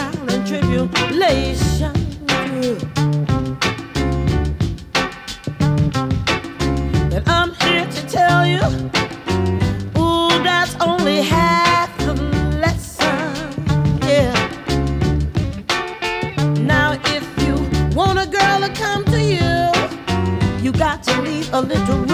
trial and tribulation. And I'm here to tell you, ooh, that's only half the lesson. Yeah. Now, if you want a girl to come to you, you got to leave a little room.